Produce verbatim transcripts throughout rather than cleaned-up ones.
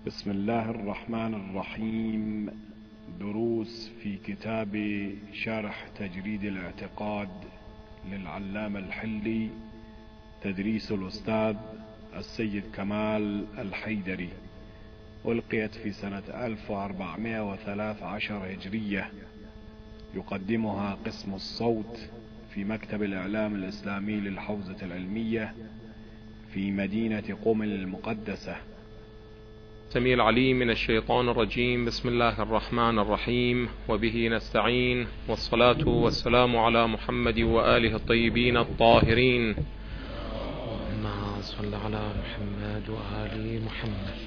بسم الله الرحمن الرحيم. دروس في كتاب شرح تجريد الاعتقاد للعلامة الحلي، تدريس الأستاذ السيد كمال الحيدري، ألقيت في سنة ألف وأربعمائة وثلاثة عشر هجرية. يقدمها قسم الصوت في مكتب الإعلام الإسلامي للحوزة العلمية في مدينة قم المقدسة. السميع العليم من الشيطان الرجيم. بسم الله الرحمن الرحيم، وبه نستعين، والصلاة والسلام على محمد وآله الطيبين الطاهرين. اللهم صل على محمد وآل محمد.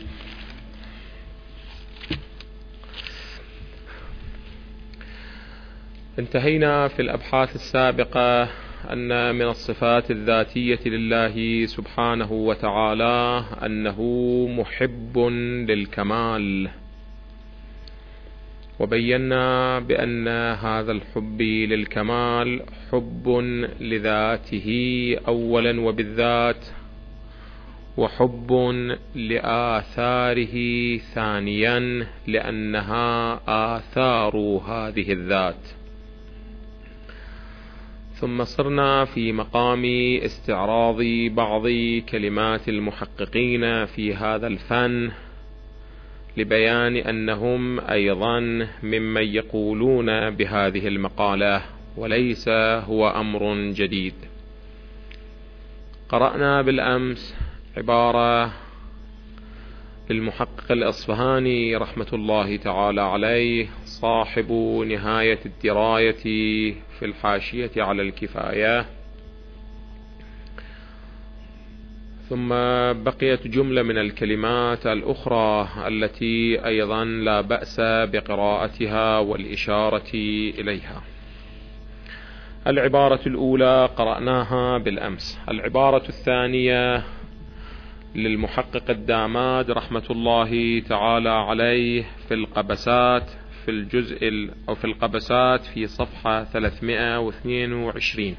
انتهينا في الأبحاث السابقة أن من الصفات الذاتية لله سبحانه وتعالى أنه محب للكمال، وبينا بأن هذا الحب للكمال حب لذاته أولا وبالذات، وحب لآثاره ثانيا لأنها آثار هذه الذات. ثم صرنا في مقام استعراض بعض كلمات المحققين في هذا الفن لبيان أنهم أيضا ممن يقولون بهذه المقالة، وليس هو أمر جديد. قرأنا بالأمس عبارة للمحقق الأصفهاني رحمة الله تعالى عليه، صاحب نهاية الدراية في الحاشية على الكفاية. ثم بقيت جملة من الكلمات الأخرى التي أيضا لا بأس بقراءتها والإشارة إليها. العبارة الأولى قرأناها بالأمس. العبارة الثانية للمحقق الداماد رحمة الله تعالى عليه في القبسات في الجزء أو في القبسات في صفحة ثلاثمائة واثنين وعشرين.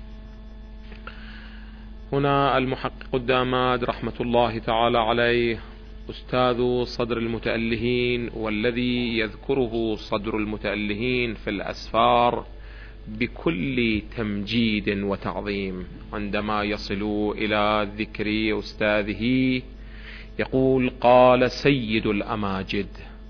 هنا المحقق الداماد رحمة الله تعالى عليه أستاذ صدر المتألهين، والذي يذكره صدر المتألهين في الأسفار بكل تمجيد وتعظيم. عندما يصل إلى ذكر أستاذه يقول: قال سيد الأماجد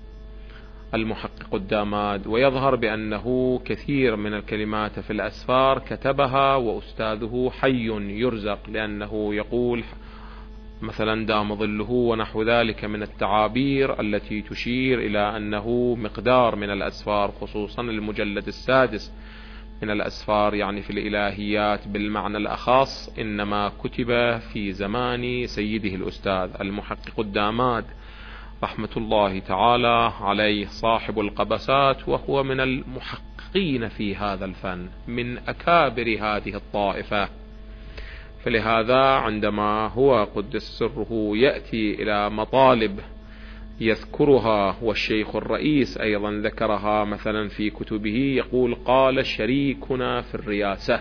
المحقق الداماد، ويظهر بأنه كثير من الكلمات في الأسفار كتبها وأستاذه حي يرزق، لأنه يقول مثلا دام ظله ونحو ذلك من التعابير التي تشير إلى أنه مقدار من الأسفار، خصوصا المجلد السادس من الأسفار يعني في الإلهيات بالمعنى الأخص، إنما كتب في زمان سيده الأستاذ المحقق الداماد رحمة الله تعالى عليه صاحب القبسات، وهو من المحققين في هذا الفن من أكابر هذه الطائفة. فلهذا عندما هو قدس سره يأتي إلى مطالب يذكرها، والشيخ الرئيس أيضا ذكرها مثلا في كتبه، يقول: قال شريكنا في الرئاسة،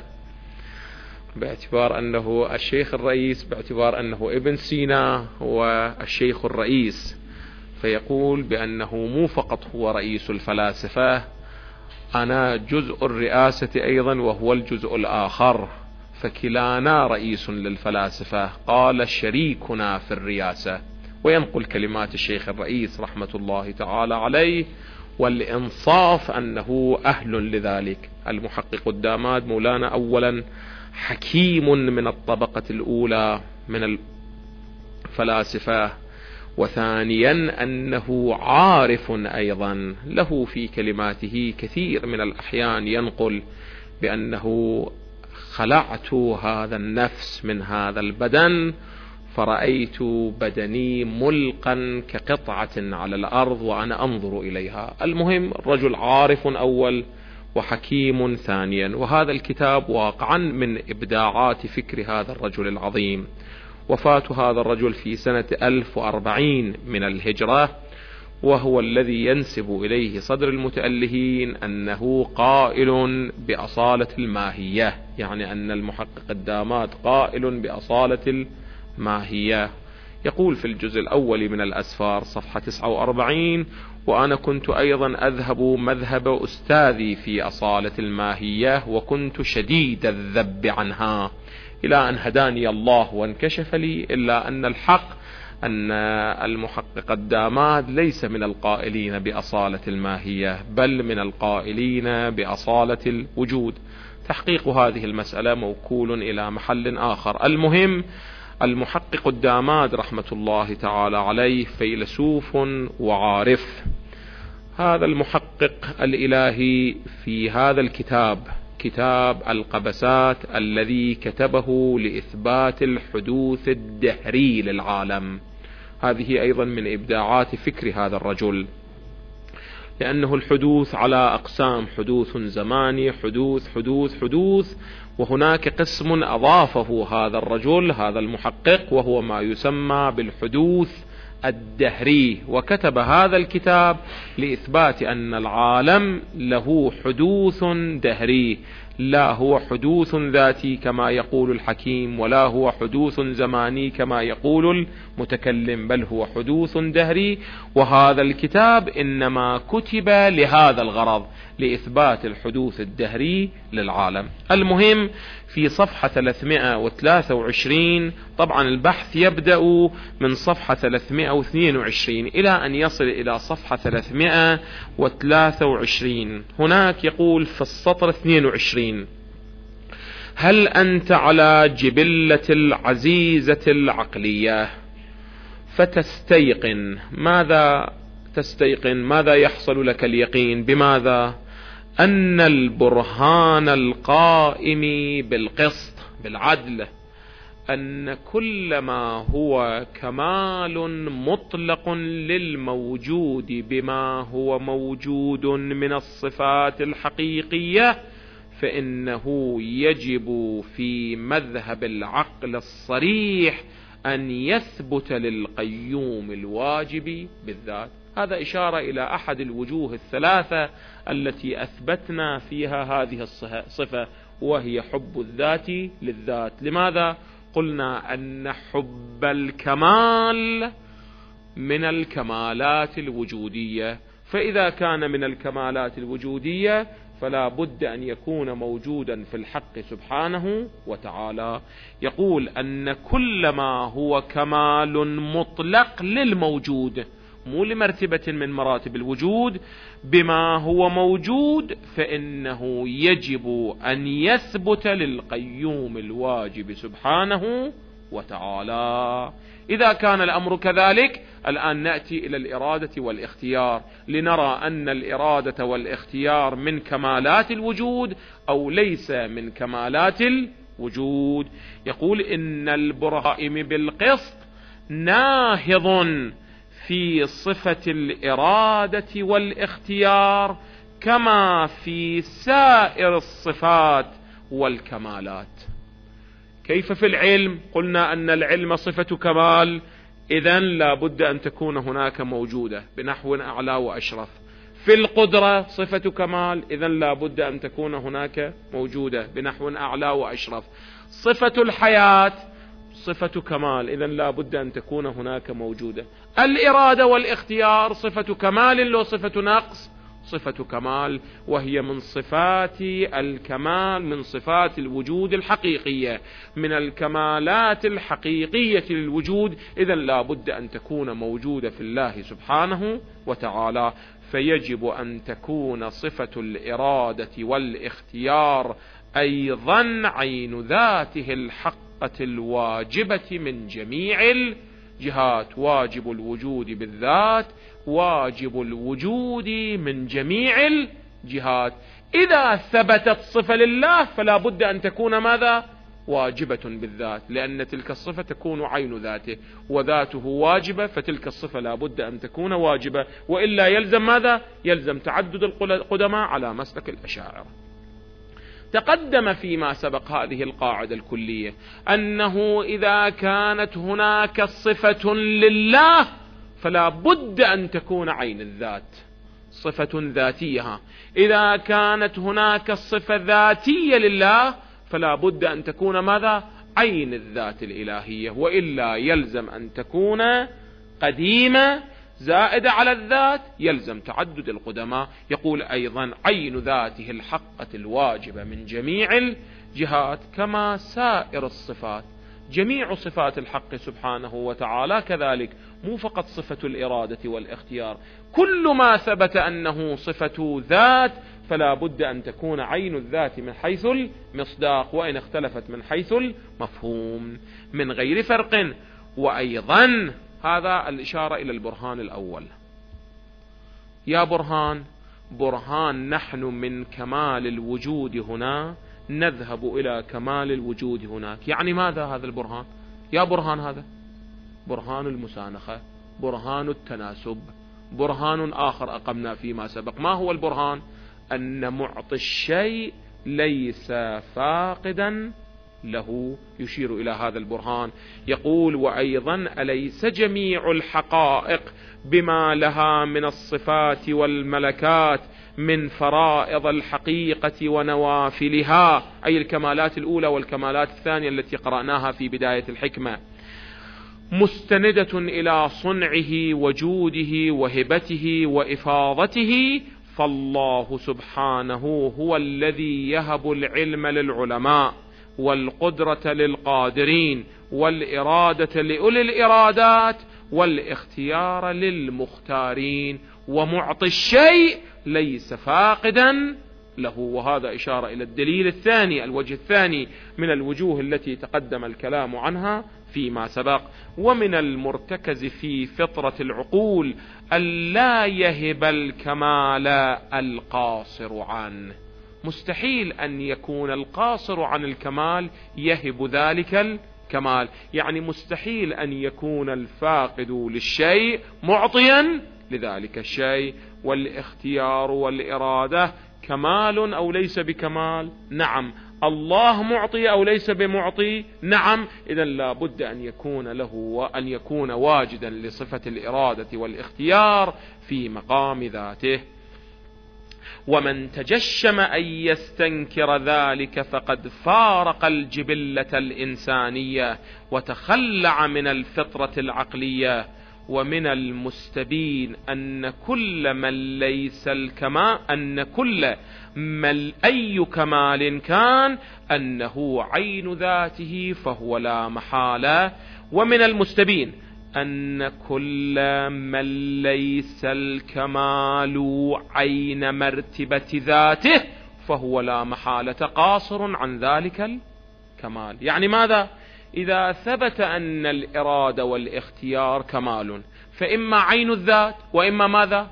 باعتبار أنه الشيخ الرئيس، باعتبار أنه ابن سينا والشيخ الرئيس، فيقول بأنه مو فقط هو رئيس الفلاسفة، أنا جزء الرئاسة أيضا وهو الجزء الآخر، فكلانا رئيس للفلاسفة. قال شريكنا في الرئاسة، وينقل كلمات الشيخ الرئيس رحمة الله تعالى عليه، والإنصاف أنه أهل لذلك. المحقق الداماد مولانا أولا حكيم من الطبقة الأولى من الفلاسفة، وثانيا أنه عارف أيضا، له في كلماته كثير من الأحيان ينقل بأنه خلعت هذا النفس من هذا البدن فرأيت بدني ملقا كقطعة على الأرض وأنا أنظر إليها. المهم الرجل عارف أول وحكيم ثانيا، وهذا الكتاب واقعا من إبداعات فكر هذا الرجل العظيم. وفاة هذا الرجل في سنة ألف وأربعين من الهجرة، وهو الذي ينسب إليه صدر المتألهين أنه قائل بأصالة الماهية، يعني أن المحقق الداماد قائل بأصالة الماهية، يقول في الجزء الأول من الأسفار صفحة تسعة وأربعين: وأنا كنت أيضا أذهب مذهب أستاذي في أصالة الماهية، وكنت شديد الذب عنها إلى أن هداني الله وانكشف لي، إلا أن الحق أن المحقق الداماد ليس من القائلين بأصالة الماهية، بل من القائلين بأصالة الوجود. تحقيق هذه المسألة موكول إلى محل آخر. المهم، المحقق الداماد رحمة الله تعالى عليه فيلسوف وعارف. هذا المحقق الإلهي في هذا الكتاب، كتاب القبسات، الذي كتبه لإثبات الحدوث الدهري للعالم، هذه أيضا من إبداعات فكر هذا الرجل، لأنه الحدوث على أقسام: حدوث زماني، حدوث حدوث حدوث وهناك قسم أضافه هذا الرجل هذا المحقق، وهو ما يسمى بالحدوث الدهري. وكتب هذا الكتاب لإثبات أن العالم له حدوث دهري، لا هو حدوث ذاتي كما يقول الحكيم، ولا هو حدوث زماني كما يقول المتكلم، بل هو حدوث دهري. وهذا الكتاب إنما كتب لهذا الغرض، لإثبات الحدوث الدهري للعالم. المهم، في صفحة ثلاثمائة وثلاثة وعشرين، طبعا البحث يبدأ من صفحة ثلاثمائة واثنين وعشرين إلى أن يصل إلى صفحة ثلاثمائة وثلاثة وعشرين. هناك يقول في السطر اثنين وعشرين: هل أنت على جبلة العزيزة العقلية فتستيقن؟ ماذا تستيقن؟ ماذا يحصل لك اليقين؟ بماذا؟ أن البرهان القائم بالقسط، بالعدل، أن كل ما هو كمال مطلق للموجود بما هو موجود من الصفات الحقيقية، فإنه يجب في مذهب العقل الصريح أن يثبت للقيوم الواجب بالذات. هذا إشارة إلى أحد الوجوه الثلاثة التي أثبتنا فيها هذه الصفة، وهي حب الذات للذات. لماذا؟ قلنا أن حب الكمال من الكمالات الوجودية، فإذا كان من الكمالات الوجودية فلا بد أن يكون موجودا في الحق سبحانه وتعالى. يقول أن كل ما هو كمال مطلق للموجود، مو لمرتبة من مراتب الوجود، بما هو موجود، فإنه يجب أن يثبت للقيوم الواجب سبحانه وتعالى. إذا كان الأمر كذلك، الآن نأتي إلى الإرادة والاختيار لنرى أن الإرادة والاختيار من كمالات الوجود أو ليس من كمالات الوجود. يقول إن البرهائم بالقسط ناهض في صفة الإرادة والاختيار كما في سائر الصفات والكمالات. كيف في العلم؟ قلنا أن العلم صفة كمال، إذن لا بد أن تكون هناك موجودة بنحو أعلى وأشرف. في القدرة صفة كمال، إذن لا بد أن تكون هناك موجودة بنحو أعلى وأشرف. صفة الحياة صفة كمال، إذن لا بد أن تكون هناك موجودة. الإرادة والاختيار صفة كمال لو صفة نقص؟ صفة كمال، وهي من صفات الكمال، من صفات الوجود الحقيقية، من الكمالات الحقيقية للوجود، إذن لا بد أن تكون موجودة في الله سبحانه وتعالى. فيجب أن تكون صفة الإرادة والاختيار أيضا عين ذاته الحق الواجبة من جميع الجهات، واجب الوجود بالذات، واجب الوجود من جميع الجهات. إذا ثبتت صفة لله فلا بد أن تكون ماذا؟ واجبة بالذات، لأن تلك الصفة تكون عين ذاته، وذاته واجبة، فتلك الصفة لا بد أن تكون واجبة، وإلا يلزم ماذا؟ يلزم تعدد القدماء على مسلك الأشاعرة. تقدم فيما سبق هذه القاعدة الكلية أنه إذا كانت هناك صفة لله فلا بد أن تكون عين الذات، صفة ذاتية. إذا كانت هناك صفة ذاتية لله فلا بد أن تكون ماذا؟ عين الذات الإلهية، وإلا يلزم أن تكون قديمة زائدة على الذات، يلزم تعدد القدماء. يقول أيضا عين ذاته الحقة الواجبة من جميع الجهات كما سائر الصفات. جميع صفات الحق سبحانه وتعالى كذلك، مو فقط صفة الإرادة والاختيار. كل ما ثبت أنه صفة ذات فلا بد أن تكون عين الذات من حيث المصداق، وإن اختلفت من حيث المفهوم من غير فرق. وأيضا هذا الإشارة إلى البرهان الأول. يا برهان، برهان نحن من كمال الوجود هنا نذهب إلى كمال الوجود هناك. يعني ماذا هذا البرهان؟ يا برهان هذا برهان المسانخة، برهان التناسب، برهان آخر أقمنا فيما سبق. ما هو البرهان؟ أن معطي الشيء ليس فاقدا له، يشير إلى هذا البرهان. يقول وأيضا أليس جميع الحقائق بما لها من الصفات والملكات من فرائض الحقيقة ونوافلها، أي الكمالات الأولى والكمالات الثانية التي قرأناها في بداية الحكمة، مستندة إلى صنعه وجوده وهبته وإفاضته، فالله سبحانه هو الذي يهب العلم للعلماء والقدرة للقادرين والإرادة لأولي الإرادات والاختيار للمختارين، ومعطي الشيء ليس فاقدا له. وهذا إشارة إلى الدليل الثاني، الوجه الثاني من الوجوه التي تقدم الكلام عنها فيما سبق. ومن المرتكز في فطرة العقول ألا يهب الكمال القاصر عنه. مستحيل أن يكون القاصر عن الكمال يهب ذلك الكمال، يعني مستحيل أن يكون الفاقد للشيء معطيا لذلك الشيء. والاختيار والإرادة كمال أو ليس بكمال؟ نعم. الله معطي أو ليس بمعطي؟ نعم. إذن لا بد أن يكون له وأن يكون واجدا لصفة الإرادة والاختيار في مقام ذاته. ومن تجشم أن يستنكر ذلك فقد فارق الجبلة الإنسانية وتخلع من الفطرة العقلية. ومن المستبين أن كل من ليس الكمال أن كل من أي كمال كان أنه عين ذاته فهو لا محالة. ومن المستبين أن كل من ليس الكمال عين مرتبة ذاته فهو لا محالة قاصر عن ذلك الكمال. يعني ماذا؟ إذا ثبت أن الإرادة والاختيار كمال، فإما عين الذات وإما ماذا؟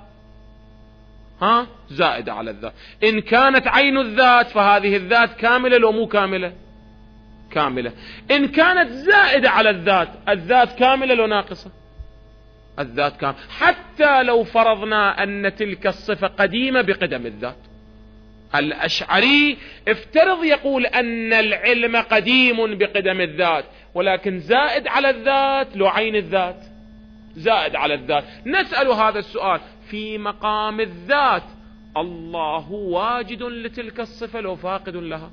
ها؟ زائدة على الذات. إن كانت عين الذات فهذه الذات كاملة لو مو كاملة؟ كاملة. إن كانت زائدة على الذات، الذات كاملة لو ناقصة؟ الذات كاملة. حتى لو فرضنا أن تلك الصفة قديمة بقدم الذات. الأشعري افترض يقول أن العلم قديم بقدم الذات، ولكن زائد على الذات لو عين الذات؟ زائد على الذات. نسأل هذا السؤال في مقام الذات، الله واجد لتلك الصفة لو فاقد لها؟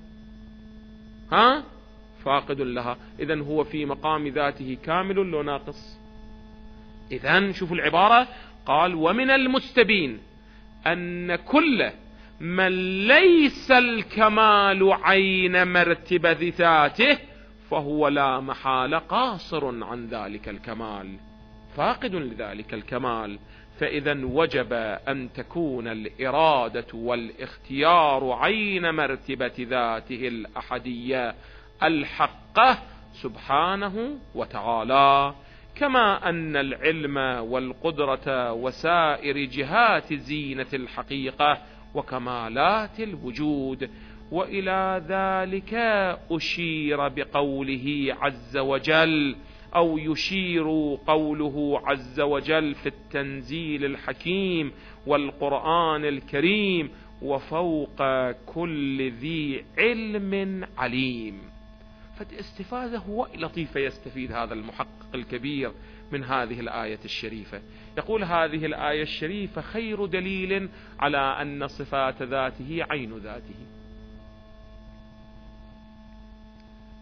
ها؟ فاقد لها. إذن هو في مقام ذاته كامل لو ناقص؟ إذن شوفوا العبارة، قال ومن المستبين أن كل من ليس الكمال عين مرتبة ذاته فهو لا محال قاصر عن ذلك الكمال، فاقد لذلك الكمال. فإذا وجب أن تكون الإرادة والاختيار عين مرتبة ذاته الأحدية الحقة سبحانه وتعالى، كما أن العلم والقدرة وسائر جهات زينة الحقيقة وكمالات الوجود. وإلى ذلك أشير بقوله عز وجل، أو يشير قوله عز وجل في التنزيل الحكيم والقرآن الكريم: وفوق كل ذي علم عليم. فالاستفادة هو لطيفة يستفيد هذا المحقق الكبير من هذه الآية الشريفة. يقول هذه الآية الشريفة خير دليل على أن صفات ذاته عين ذاته.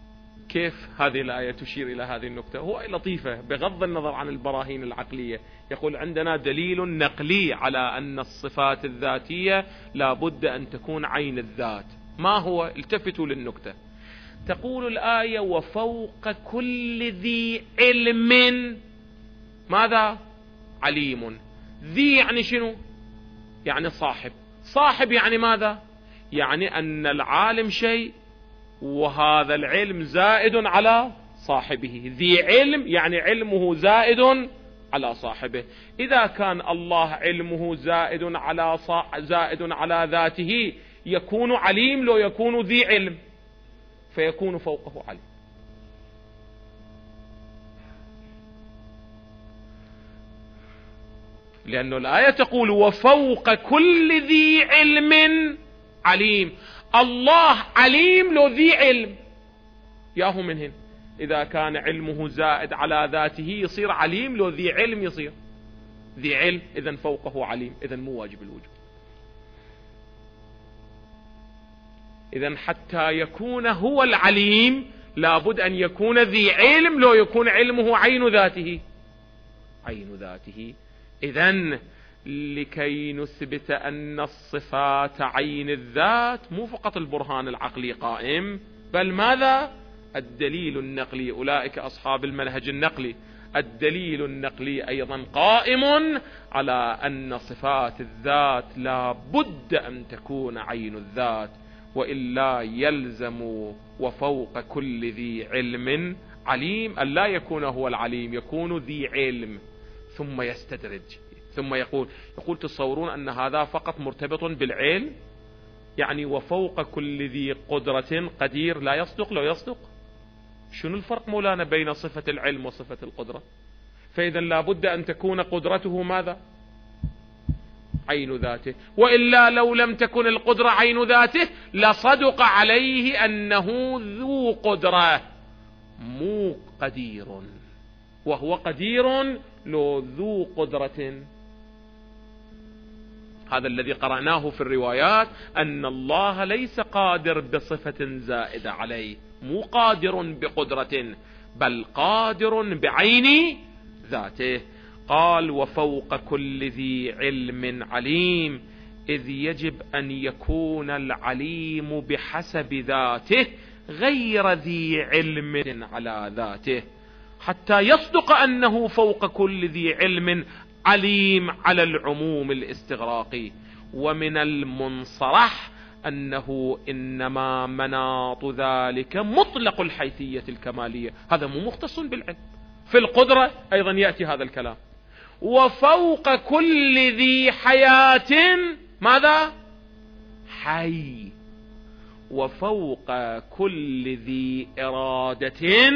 كيف هذه الآية تشير إلى هذه النقطة؟ هو لطيفة بغض النظر عن البراهين العقلية. يقول عندنا دليل نقلي على أن الصفات الذاتية لا بد أن تكون عين الذات. ما هو؟ التفتوا للنقطة. تقول الآية وفوق كل ذي علم ماذا؟ عليم. ذي يعني شنو؟ يعني صاحب. صاحب يعني ماذا؟ يعني أن العالم شيء وهذا العلم زائد على صاحبه. ذي علم يعني علمه زائد على صاحبه. إذا كان الله علمه زائد على صا... زائد على ذاته يكون عليم لو يكون ذي علم، فيكون فوقه عليم. لأن الآية تقول وفوق كل ذي علم عليم. الله عليم لو ذي علم، ياهو من هنا. إذا كان علمه زائد على ذاته يصير عليم، لو ذي علم يصير ذي علم، إذن فوقه عليم، إذن مو واجب الوجود. إذن حتى يكون هو العليم لابد أن يكون ذي علم، لو يكون علمه عين ذاته عين ذاته. إذن لكي نثبت أن الصفات عين الذات مو فقط البرهان العقلي قائم، بل ماذا؟ الدليل النقلي. أولئك أصحاب المنهج النقلي. الدليل النقلي أيضا قائم على أن صفات الذات لا بد أن تكون عين الذات، وإلا يلزم وفوق كل ذي علم عليم أن لا يكون هو العليم، يكون ذي علم. ثم يستدرج ثم يقول يقول تصورون أن هذا فقط مرتبط بالعلم؟ يعني وفوق كل ذي قدرة قدير لا يصدق؟ لو يصدق شنو الفرق مولانا بين صفة العلم وصفة القدرة؟ فإذا لابد أن تكون قدرته ماذا؟ عين ذاته، وإلا لو لم تكن القدرة عين ذاته لصدق عليه أنه ذو قدرة مو قدير، وهو قدير لو ذو قدرة. هذا الذي قرأناه في الروايات، أن الله ليس قادر بصفة زائدة عليه، مو قادر بقدرة، بل قادر بعين ذاته. قال وفوق كل ذي علم عليم، إذ يجب أن يكون العليم بحسب ذاته غير ذي علم على ذاته، حتى يصدق أنه فوق كل ذي علم عليم على العموم الاستغراقي. ومن المنصرح أنه إنما مناط ذلك مطلق الحيثية الكمالية، هذا مو مختص بالعلم. في القدرة أيضا يأتي هذا الكلام. وفوق كل ذي حياة ماذا؟ حي. وفوق كل ذي إرادة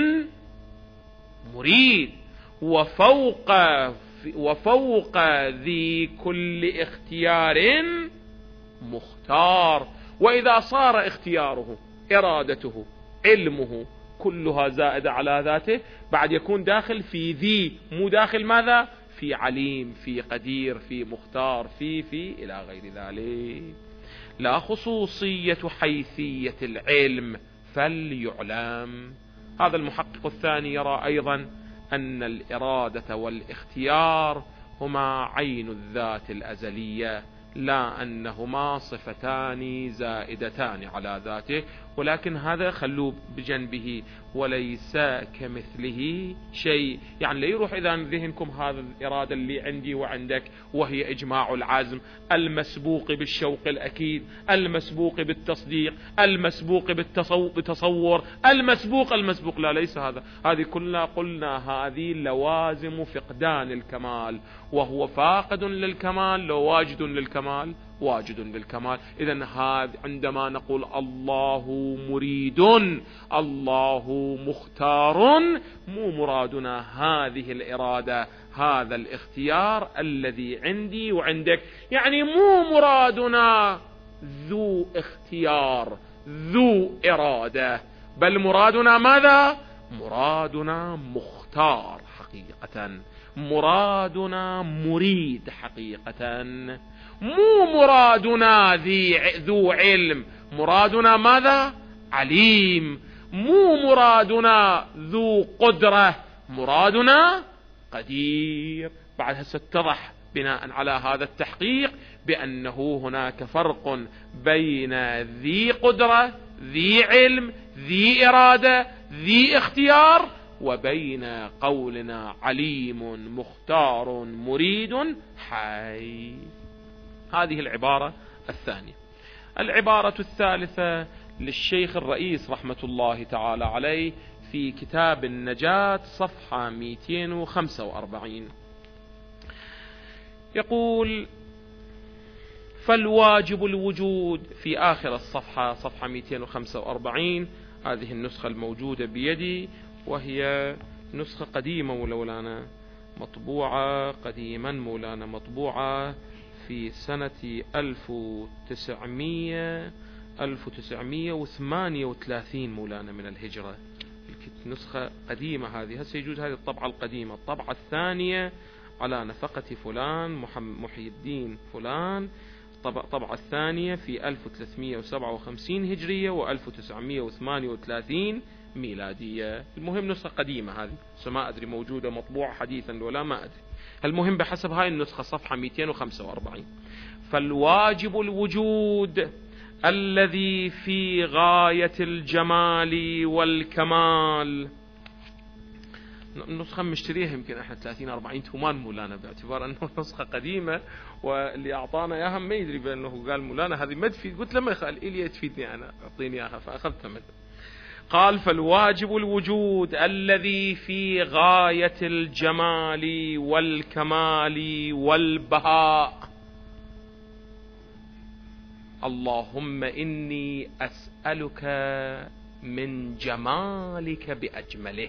مريد. وفوق وفوق ذي كل اختيار مختار. وإذا صار اختياره إرادته علمه كلها زائدة على ذاته، بعد يكون داخل في ذي، مو داخل ماذا؟ في عليم، في قدير، في مختار، في في إلى غير ذلك. لا خصوصية حيثية العلم فليعلم. هذا المحقق الثاني يرى أيضا أن الإرادة والاختيار هما عين الذات الأزلية، لا أنهما صفتان زائدتان على ذاته، ولكن هذا خلوه بجنبه وليس كمثله شيء. يعني لا يروح إذا ذهنكم هذا الإرادة اللي عندي وعندك، وهي إجماع العزم المسبوق بالشوق الأكيد، المسبوق بالتصديق، المسبوق بالتصور، المسبوق المسبوق لا، ليس هذا. هذه كلها قلنا هذه لوازم فقدان الكمال، وهو فاقد للكمال لو واجد للكمال واجد للكمال. إذن هذا عندما نقول الله مريد، الله مختار، مو مرادنا هذه الإرادة، هذا الاختيار الذي عندي وعندك. يعني مو مرادنا ذو اختيار ذو إرادة، بل مرادنا ماذا؟ مرادنا مختار حقيقة، مرادنا مريد حقيقة. مو مرادنا ذي ذو علم، مرادنا ماذا؟ عليم. مو مرادنا ذو قدرة، مرادنا قدير. بعد هسه اتضح بناء على هذا التحقيق بأنه هناك فرق بين ذي قدرة، ذي علم، ذي إرادة، ذي اختيار، وبين قولنا عليم مختار مريد حي. هذه العبارة الثانية. العبارة الثالثة للشيخ الرئيس رحمة الله تعالى عليه في كتاب النجاة صفحة مئتين وخمسة وأربعين، يقول: فالواجب الوجود، في آخر الصفحة صفحة مئتين وخمسة وأربعين. هذه النسخة الموجودة بيدي، وهي نسخة قديمة مولانا، مطبوعة قديما مولانا، مطبوعة في سنة ألف وتسعمئة ألف وتسعمئة وثمانية وثلاثين مولانا من الهجرة. نسخة قديمة هذه. هسه يجوز هذه الطبعة القديمة. الطبعة الثانية على نفقة فلان محي الدين فلان، الطبعة الثانية في ألف وثلاثمئة وسبعة وخمسين هجرية وألف وتسعمئة وثمانية وثلاثين ميلادية. المهم نسخة قديمة هذه، ما أدري موجودة مطبوعة حديثا ولا ما أدري. المهم بحسب هاي النسخة صفحة مئتين وخمسة وأربعين: فالواجب الوجود الذي في غاية الجمال والكمال. نسخة مشتريها يمكن احنا ثلاثين أربعين تومان مولانا، باعتبار انه نسخة قديمة، واللي اعطانا اياها ما يدري بانه قال مولانا هذه ما تفيد. قلت له ما يخال إلي تفيدني انا، اعطيني اياها، فاخذتها منه. قال: فالواجب الوجود الذي في غاية الجمال والكمال والبهاء. اللهم إني أسألك من جمالك بأجمله،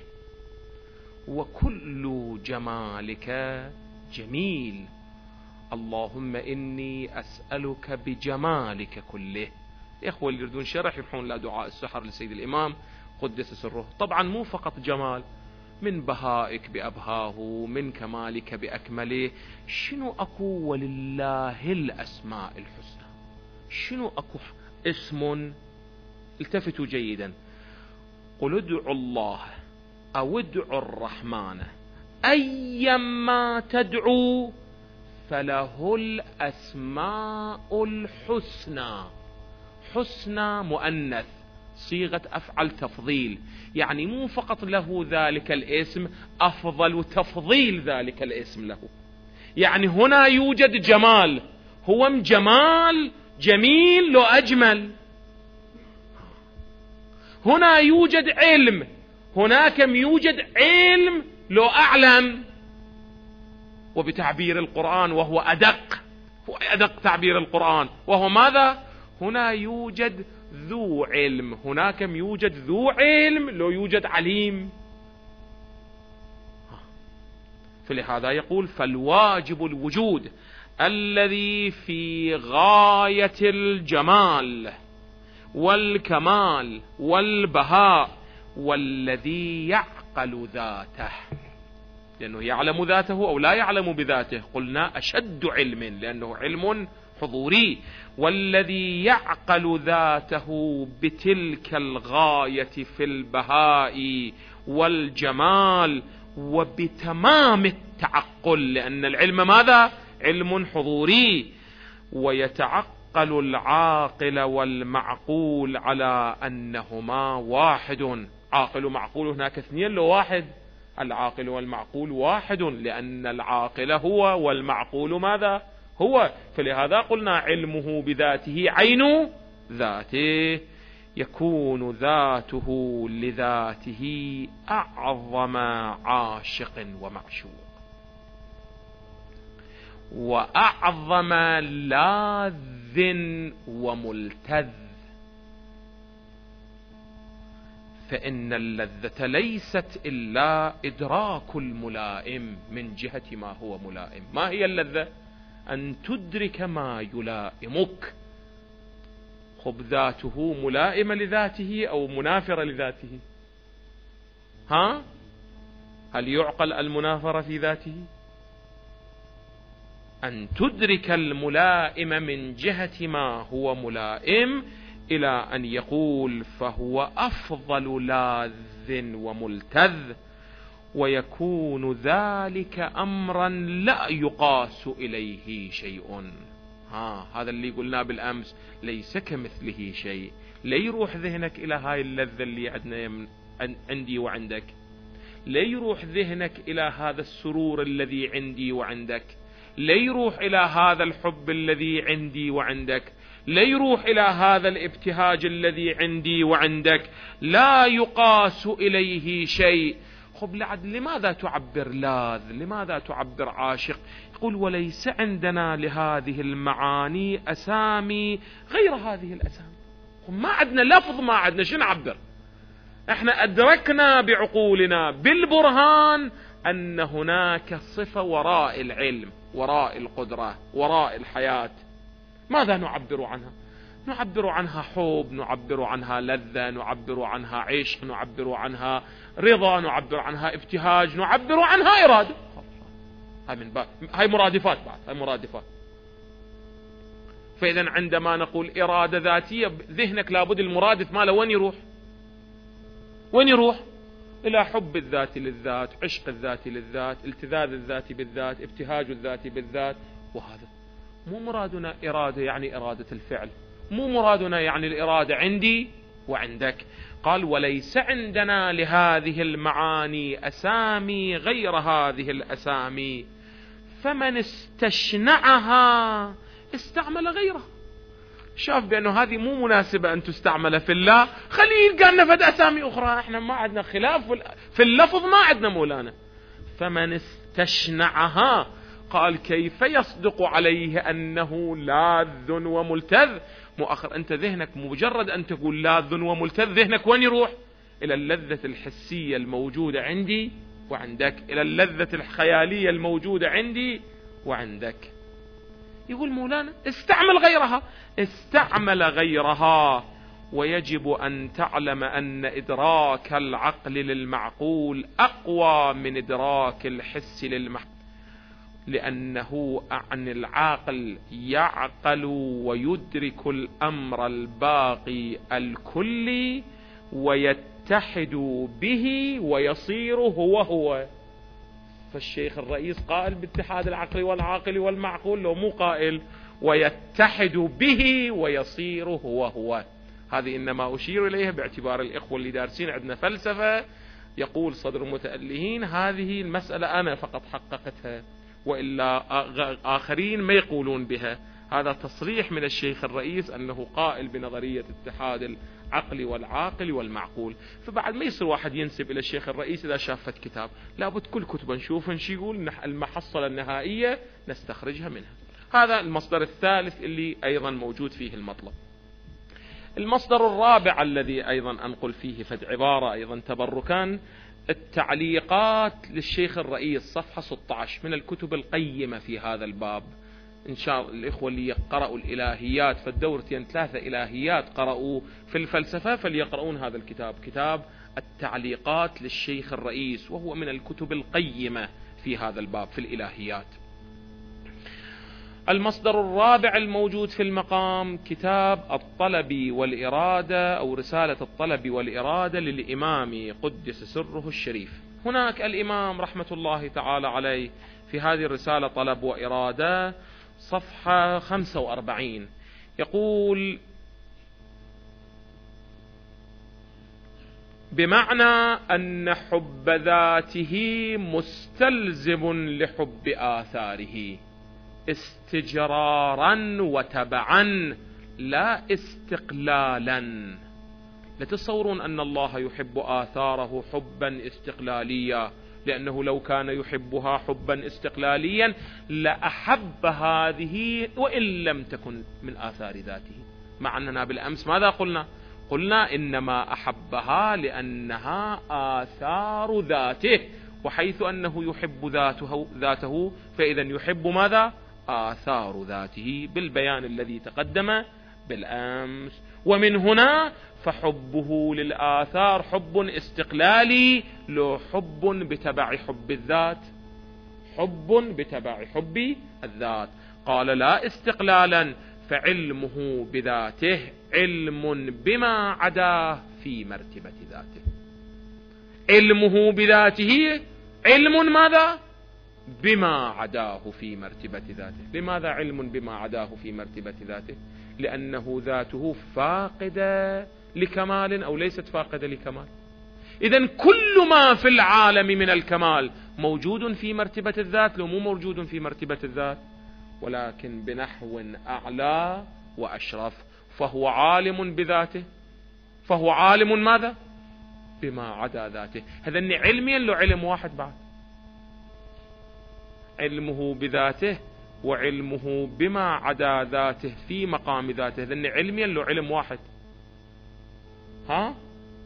وكل جمالك جميل. اللهم إني أسألك بجمالك كله. الإخوة اللي يريدون شرح يروحون لدعاء السحر لسيد الإمام قدس سره. طبعا مو فقط جمال، من بهائك بأبهاه، من كمالك بأكمله. شنو أكو ولله الأسماء الحسنى؟ شنو أكو اسم؟ التفتوا جيدا: قل ادعوا الله أو ادعوا الرحمن أيما تدعوا فله الأسماء الحسنى. حسنى مؤنث، صيغة أفعل تفضيل، يعني مو فقط له ذلك الاسم، أفضل تفضيل ذلك الاسم له. يعني هنا يوجد جمال، هو جمال جميل لو أجمل. هنا يوجد علم، هناك يوجد علم لو أعلم. وبتعبير القرآن وهو أدق، هو أدق تعبير القرآن، وهو ماذا؟ هنا يوجد ذو علم، هناك يوجد ذو علم لو يوجد عليم. فلهذا يقول: فالواجب الوجود الذي في غاية الجمال والكمال والبهاء، والذي يعقل ذاته، لأنه يعلم ذاته أو لا يعلم بذاته. قلنا أشد علم لأنه علم حضوري. والذي يعقل ذاته بتلك الغاية في البهاء والجمال وبتمام التعقل، لأن العلم ماذا؟ علم حضوري. ويتعقل العاقل والمعقول على أنهما واحد. عاقل ومعقول هناك اثنين لو واحد؟ العاقل والمعقول واحد، لأن العاقل هو والمعقول ماذا؟ هو. فلهذا قلنا علمه بذاته عين ذاته. يكون ذاته لذاته أعظم عاشق ومعشوق، وأعظم لاذ وملتذ. فإن اللذة ليست إلا إدراك الملائم من جهة ما هو ملائم. ما هي اللذة؟ أن تدرك ما يلائمك. خب ذاته ملائمة لذاته أو منافرة لذاته؟ ها؟ هل يعقل المنافرة في ذاته؟ أن تدرك الملائم من جهة ما هو ملائم، إلى أن يقول فهو أفضل لاذ وملتذ، ويكون ذلك أمرا لا يقاس إليه شيء. ها هذا اللي قلناه بالأمس، ليس كمثله شيء. لا يروح ذهنك إلى هاي اللذة اللي عندنا عندي وعندك، لا يروح ذهنك إلى هذا السرور الذي عندي وعندك، لا يروح إلى هذا الحب الذي عندي وعندك، لا يروح إلى هذا الابتهاج الذي عندي وعندك، لا يقاس إليه شيء. خب لعد لماذا تعبر لاذ؟ لماذا تعبر عاشق؟ يقول وليس عندنا لهذه المعاني أسامي غير هذه الأسامي. ما عندنا لفظ، ما عندنا شو نعبر. احنا أدركنا بعقولنا بالبرهان أن هناك صفة وراء العلم، وراء القدرة، وراء الحياة. ماذا نعبر عنها؟ نعبر عنها حب، نعبر عنها لذة، نعبر عنها عشق، نعبر عنها رضا، نعبر عنها ابتهاج، نعبر عنها إرادة. هاي من باب، هاي مرادفات بعد، هاي مرادفات. فإذا عندما نقول إرادة ذاتية، ذهنك لابد المرادف ماله وين يروح؟ وين يروح؟ إلى حب الذات للذات، عشق الذات للذات، التذاذ الذاتي بالذات، ابتهاج الذاتي بالذات. وهذا مو مرادنا إرادة يعني إرادة الفعل، مو مرادنا يعني الإرادة عندي وعندك. قال وليس عندنا لهذه المعاني أسامي غير هذه الأسامي، فمن استشنعها استعمل غيرها. شاف بأنه هذه مو مناسبة أن تستعمل في الله، خليه يلقى لنا فد أسامي أخرى. احنا ما عندنا خلاف في اللفظ، ما عندنا مولانا. فمن استشنعها، قال كيف يصدق عليه أنه لاذ وملتذ؟ مؤخر أنت ذهنك مجرد أن تقول لاذ وملتذ، ذهنك وين يروح؟ إلى اللذة الحسية الموجودة عندي وعندك، إلى اللذة الخيالية الموجودة عندي وعندك. يقول مولانا استعمل غيرها، استعمل غيرها. ويجب أن تعلم أن إدراك العقل للمعقول أقوى من إدراك الحس للمحسوس، لأنه عن العاقل يعقل ويدرك الأمر الباقي الكلي ويتحد به ويصير هو هو. فالشيخ الرئيس قائل باتحاد العقل والعاقل والمعقول، لو مو قائل ويتحد به ويصير هو هو. هذه إنما أشير إليها باعتبار الإخوة اللي دارسين عندنا فلسفة. يقول صدر المتألهين هذه المسألة أنا فقط حققتها، وإلا آخرين ما يقولون بها. هذا تصريح من الشيخ الرئيس أنه قائل بنظرية اتحاد العقل والعاقل والمعقول. فبعد ما يصير واحد ينسب إلى الشيخ الرئيس إذا شافت كتاب، لابد كل كتب نشوف نشي يقول المحصلة النهائية نستخرجها منها. هذا المصدر الثالث اللي أيضا موجود فيه المطلب. المصدر الرابع الذي أيضا أنقل فيه فد عبارة أيضا تبركا، التعليقات للشيخ الرئيس صفحة ستة عشر من الكتب القيمة في هذا الباب. إن شاء الله الإخوة اللي يقرأوا الإلهيات فالدورتين ثلاثة إلهيات قرأوا في الفلسفة فليقرؤون هذا الكتاب، كتاب التعليقات للشيخ الرئيس، وهو من الكتب القيمة في هذا الباب في الإلهيات. المصدر الرابع الموجود في المقام كتاب الطلب والإرادة أو رسالة الطلب والإرادة للإمام قدس سره الشريف. هناك الإمام رحمة الله تعالى عليه في هذه الرسالة طلب وإرادة صفحة خمسة وأربعين يقول بمعنى أن حب ذاته مستلزم لحب آثاره استجرارا وتبعا لا استقلالا. لا تتصورون أن الله يحب آثاره حبا استقلاليا، لأنه لو كان يحبها حبا استقلاليا لأحب هذه وإن لم تكن من آثار ذاته. مع أننا بالأمس ماذا قلنا؟ قلنا إنما أحبها لأنها آثار ذاته، وحيث أنه يحب ذاته, ذاته فإذا يحب ماذا؟ آثار ذاته، بالبيان الذي تقدم بالأمس. ومن هنا فحبه للآثار حب استقلالي، لو حب بتبع حب الذات، حب بتبع حب الذات. قال لا استقلالا، فعلمه بذاته علم بما عداه في مرتبة ذاته. علمه بذاته علم ماذا؟ بما عداه في مرتبة ذاته. لماذا علم بما عداه في مرتبة ذاته؟ لأنه ذاته فاقدة لكمال أو ليست فاقدة لكمال. إذن كل ما في العالم من الكمال موجود في مرتبة الذات، لو مو موجود في مرتبة الذات، ولكن بنحو أعلى وأشرف. فهو عالم بذاته، فهو عالم ماذا؟ بما عدا ذاته. هذا علميا له علم واحد بعد، علمه بذاته وعلمه بما عدا ذاته في مقام ذاته. هذا علميا له علم واحد. ها؟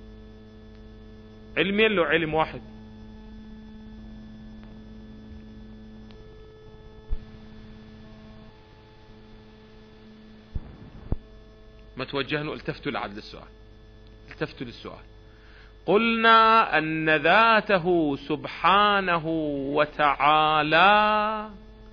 علميا له علم واحد. ما توجه له، التفتوا لعدل السؤال، التفتوا للسؤال. قلنا أن ذاته سبحانه وتعالى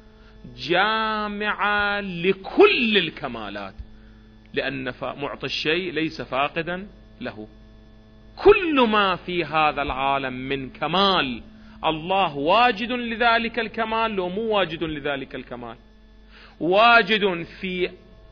جامعة لكل الكمالات، لأن معطي الشيء ليس فاقدا له. كل ما في هذا العالم من كمال الله واجد لذلك الكمال، لو مو واجد لذلك الكمال، واجد في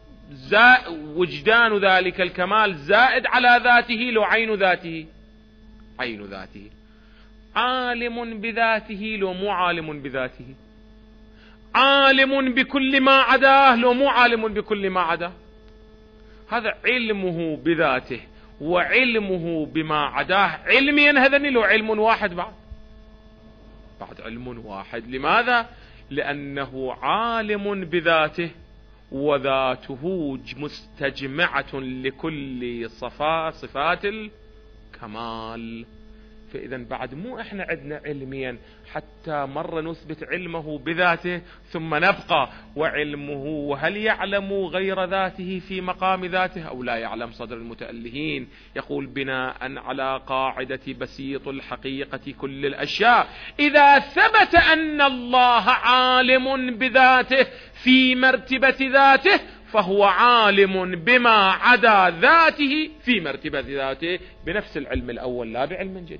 وجدان ذلك الكمال زائد على ذاته، لو عين ذاته، عين ذاته. عالم بذاته لو مو عالم بذاته، عالم بكل ما عداه لو مو عالم بكل ما عداه. هذا علمه بذاته وعلمه بما عداه علميا، هذا له علم واحد بعد، بعد علم واحد. لماذا؟ لأنه عالم بذاته وذاته مستجمعة لكل صفا صفات الكمال. فإذا بعد مو احنا عندنا علميا حتى مرة نثبت علمه بذاته ثم نبقى وعلمه هل يعلم غير ذاته في مقام ذاته أو لا يعلم. صدر المتألهين يقول بناء على قاعدة بسيط الحقيقة كل الأشياء، إذا ثبت أن الله عالم بذاته في مرتبة ذاته فهو عالم بما عدا ذاته في مرتبة ذاته بنفس العلم الأول لا بعلم جديد.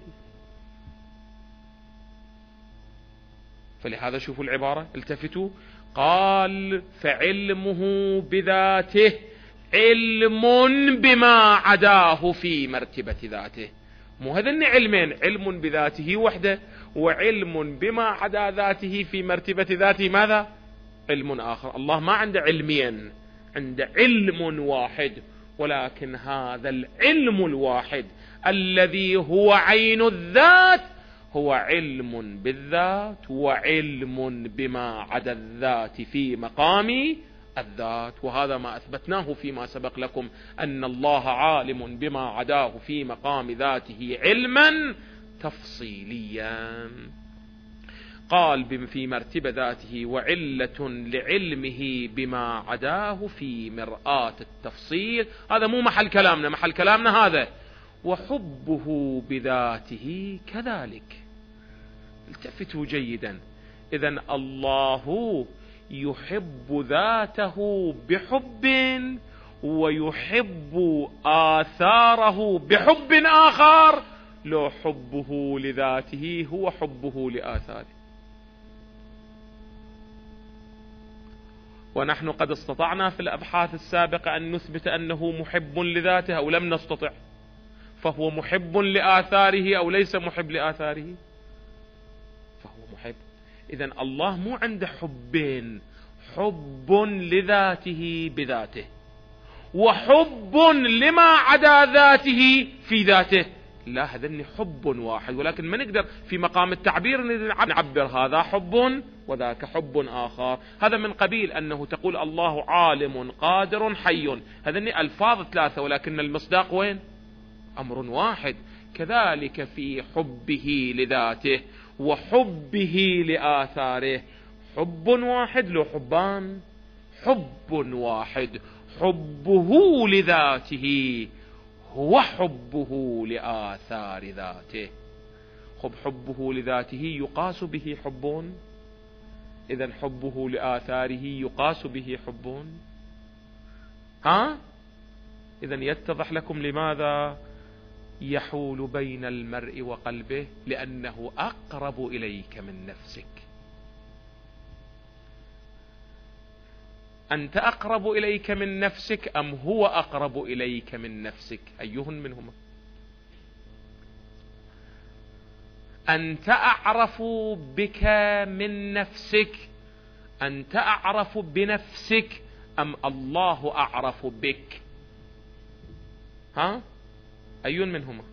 فلهذا شوفوا العبارة، التفتوا. قال فعلمه بذاته علم بما عداه في مرتبة ذاته. مو هذين علمين، علم بذاته وحده وعلم بما عدا ذاته في مرتبة ذاته ماذا؟ علم آخر. الله ما عنده علمين، عنده علم واحد، ولكن هذا العلم الواحد الذي هو عين الذات هو علم بالذات وعلم بما عدا الذات في مقام الذات. وهذا ما أثبتناه فيما سبق لكم، أن الله عالم بما عداه في مقام ذاته علما تفصيليا. قال في مرتبة ذاته وعلة لعلمه بما عداه في مرآة التفصيل. هذا مو محل كلامنا، محل كلامنا هذا. وحبه بذاته كذلك. التفتوا جيدا. إذن الله يحب ذاته بحب ويحب آثاره بحب آخر، لو حبه لذاته هو حبه لآثاره. ونحن قد استطعنا في الأبحاث السابقة أن نثبت أنه محب لذاته أو لم نستطع. فهو محب لآثاره أو ليس محب لآثاره؟ فهو محب. إذن الله مو عنده حبين، حب لذاته بذاته وحب لما عدا ذاته في ذاته. لا، هذا حب واحد، ولكن ما نقدر في مقام التعبير نعبر هذا حب وذاك حب آخر. هذا من قبيل أنه تقول الله عالم قادر حي، هذا ألفاظ ثلاثة ولكن المصداق وين؟ أمر واحد. كذلك في حبه لذاته وحبه لآثاره، حب واحد له حبان، حب واحد حبه لذاته هو حبه لآثار ذاته. خب حبه لذاته يقاس به حبون، إذن حبه لآثاره يقاس به حبون. ها؟ إذن يتضح لكم لماذا يحول بين المرء وقلبه، لأنه أقرب إليك من نفسك. أنت أقرب إليك من نفسك أم هو أقرب إليك من نفسك؟ أيهن منهما؟ أنت أعرف بك من نفسك، أنت أعرف بنفسك أم الله أعرف بك؟ ها؟ أيون منهما؟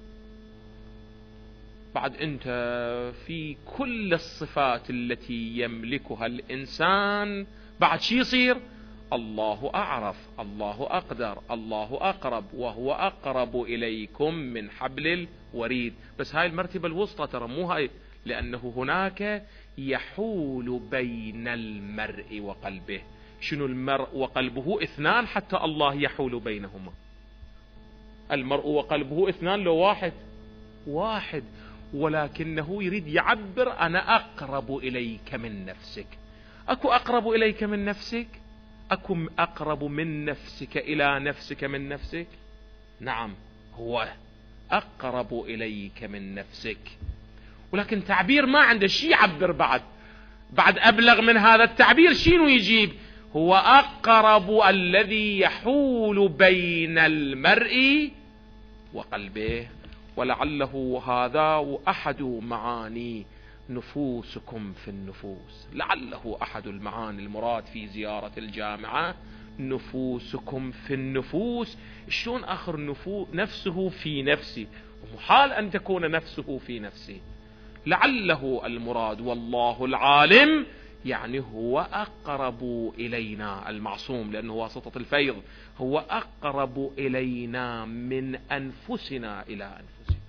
بعد أنت في كل الصفات التي يملكها الإنسان بعد شي يصير؟ الله أعرف، الله أقدر، الله أقرب، وهو أقرب إليكم من حبل الوريد. بس هاي المرتبة الوسطى ترى، مو هاي، لأنه هناك يحول بين المرء وقلبه. شنو المرء وقلبه؟ اثنان حتى الله يحول بينهما. المرء وقلبه اثنان لو واحد؟ واحد، ولكنه يريد يعبر أنا أقرب إليك من نفسك. أكو أقرب إليك من نفسك؟ أكو أقرب من نفسك إلى نفسك من نفسك؟ نعم، هو أقرب إليك من نفسك، ولكن تعبير ما عنده شيء يعبر بعد بعد أبلغ من هذا التعبير. شنو يجيب؟ هو أقرب الذي يحول بين المرء وقلبه. ولعله هذا أحد معاني نفوسكم في النفوس، لعله أحد المعاني المراد في زيارة الجامعة، نفوسكم في النفوس. شلون آخر نفو نفسه في نفسي؟ ومحال أن تكون نفسه في نفسي. لعله المراد والله العالم، يعني هو أقرب إلينا، المعصوم لأنه واسطة الفيض، هو أقرب إلينا من أنفسنا إلى أنفسنا.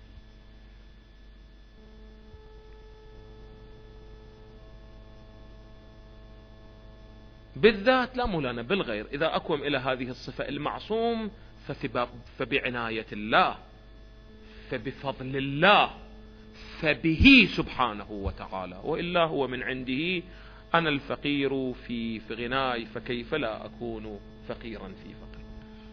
بالذات لا مولانا، بالغير إذا أقوم إلى هذه الصفة المعصوم فبعناية الله، فبفضل الله، فبه سبحانه وتعالى، وإلا هو من عنده. أنا الفقير في في غناي فكيف لا أكون فقيرا في فقري.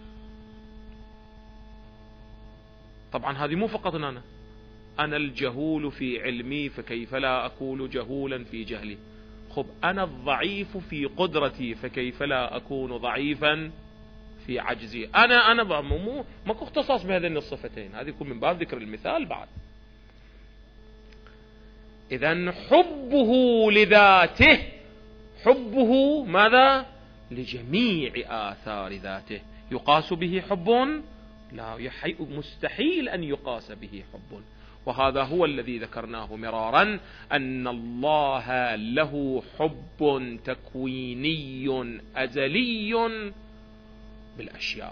طبعا هذه مو فقط أنا أنا الجهول في علمي فكيف لا أكون جهولا في جهلي. خب أنا الضعيف في قدرتي فكيف لا أكون ضعيفا في عجزي. أنا أنا مو ماكو اختصاص بهذين الصفتين، هذه يكون من باب ذكر المثال بعد. إذن حبه لذاته، حبه ماذا؟ لجميع آثار ذاته. يقاس به حب؟ لا، مستحيل أن يقاس به حب. وهذا هو الذي ذكرناه مرارا، أن الله له حب تكويني أزلي بالأشياء.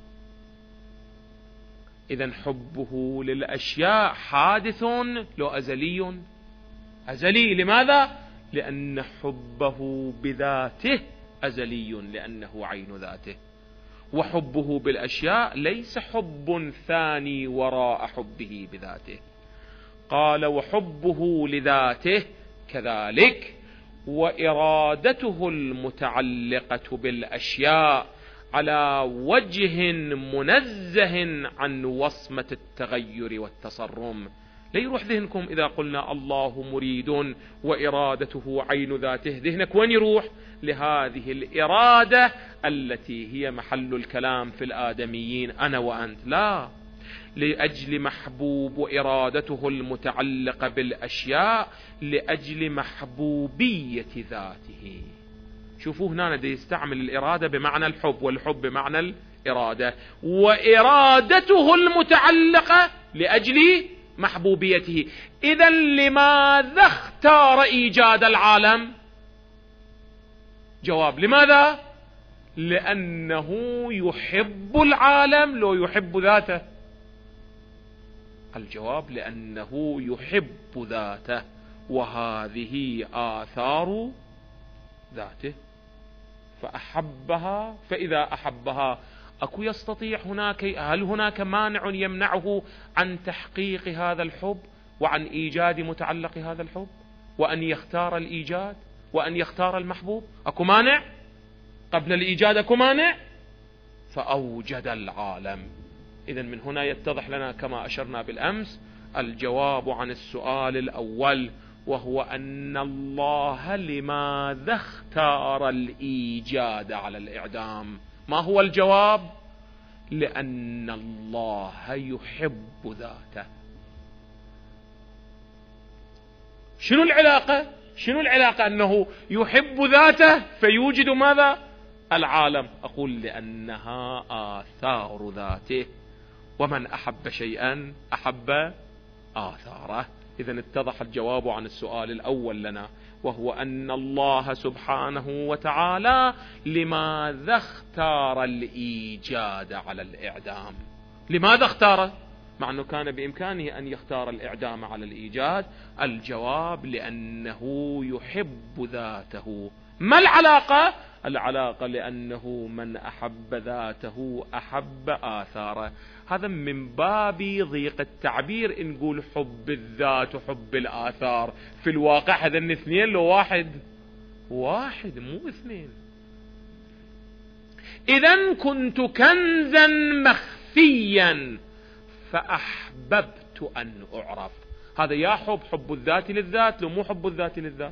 إذن حبه للأشياء حادث لو أزلي؟ أزلي. لماذا؟ لأن حبه بذاته أزلي، لأنه عين ذاته. وحبه بالأشياء ليس حب ثاني وراء حبه بذاته. قال وحبه لذاته كذلك، وإرادته المتعلقة بالأشياء على وجه منزه عن وصمة التغير والتصرم. لا يروح ذهنكم إذا قلنا الله مريد وإرادته عين ذاته، ذهنك وين يروح؟ لهذه الإرادة التي هي محل الكلام في الآدميين، أنا وأنت. لا، لأجل محبوب وإرادته المتعلقة بالأشياء لأجل محبوبية ذاته. شوفوا هنا دي يستعمل الإرادة بمعنى الحب، والحب بمعنى الإرادة، وإرادته المتعلقة لأجل محبوبيته. إذا لماذا اختار إيجاد العالم؟ جواب: لماذا؟ لأنه يحب العالم لو يحب ذاته. الجواب: لأنه يحب ذاته، وهذه آثار ذاته، فأحبها. فإذا أحبها أكو يستطيع هناك هل هناك مانع يمنعه عن تحقيق هذا الحب وعن إيجاد متعلق هذا الحب، وأن يختار الإيجاد وأن يختار المحبوب؟ أكو مانع؟ قبل الإيجاد أكو مانع؟ فأوجد العالم. إذن من هنا يتضح لنا كما أشرنا بالأمس الجواب عن السؤال الأول، وهو أن الله لماذا اختار الإيجاد على الإعدام؟ ما هو الجواب؟ لأن الله يحب ذاته. شنو العلاقة؟ شنو العلاقة أنه يحب ذاته فيوجد ماذا؟ العالم. أقول لأنها آثار ذاته، ومن أحب شيئا أحب آثاره. إذن اتضح الجواب عن السؤال الأول لنا، وهو أن الله سبحانه وتعالى لماذا اختار الإيجاد على الإعدام؟ لماذا اختاره؟ مع أنه كان بإمكانه أن يختار الإعدام على الإيجاد. الجواب لأنه يحب ذاته. ما العلاقة؟ العلاقة لأنه من أحب ذاته أحب آثاره. هذا من باب ضيق التعبير إن نقول حب الذات وحب الآثار. في الواقع هذا الاثنين لو واحد واحد مو اثنين. إذن كنت كنزا مخفيا فأحببت أن أعرف. هذا يا حب حب الذات للذات لو مو حب الذات للذات.